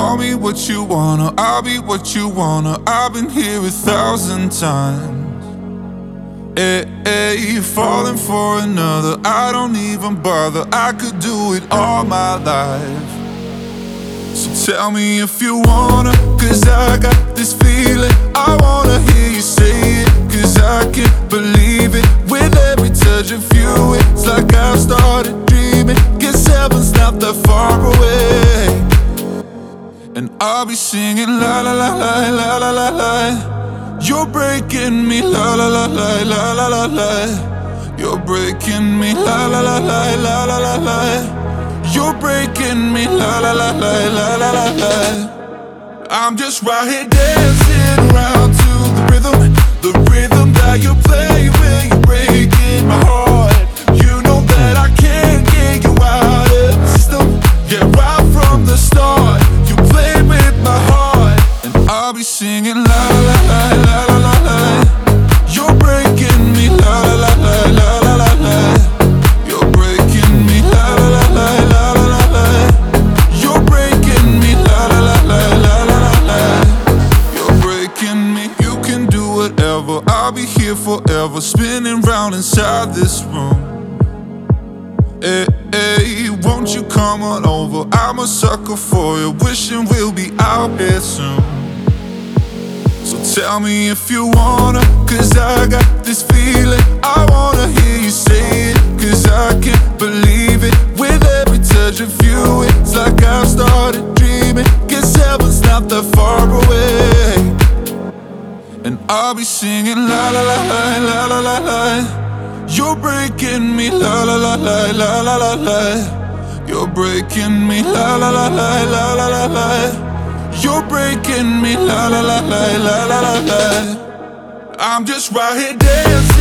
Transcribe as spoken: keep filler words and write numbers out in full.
Call me what you wanna, I'll be what you wanna. I've been here a thousand times. Hey, hey, falling for another, I don't even bother. I could do it all my life. So tell me if you wanna, cause I got this feeling. I wanna hear you say it, cause I can't believe it. With every touch of you, it's like I've started dreaming. Guess heaven's not that far away. And I'll be singing la la la la la la la la. You're breaking me la la la la la la la la. You're breaking me la la la la la la la la. You're breaking me la la la la la la la la. I'm just right here dancing around to the rhythm, the rhythm that you play when you're breaking my heart. You know that I can't get you out of the system. Yeah, right from the start. My heart, and I'll be singing la la la la la la la. You're breaking me la la la la la la la. You're breaking me la la la la la la la. You're breaking me la la la la la la la. You're breaking me. You can do whatever. I'll be here forever, spinning round inside this room. Hey, hey, won't you come on over? I'm a sucker for you, wishing we'll be out here soon. So tell me if you wanna, cause I got this feeling. I wanna hear you say it, cause I can't believe it. With every touch of you, it's like I've started dreaming. Guess heaven's not that far away. And I'll be singing la la la la la la la la. You're breaking me la la la la la la la la. You're breaking me la la la la la la la la. You're breaking me la la la la la la la la. I'm just right here dancing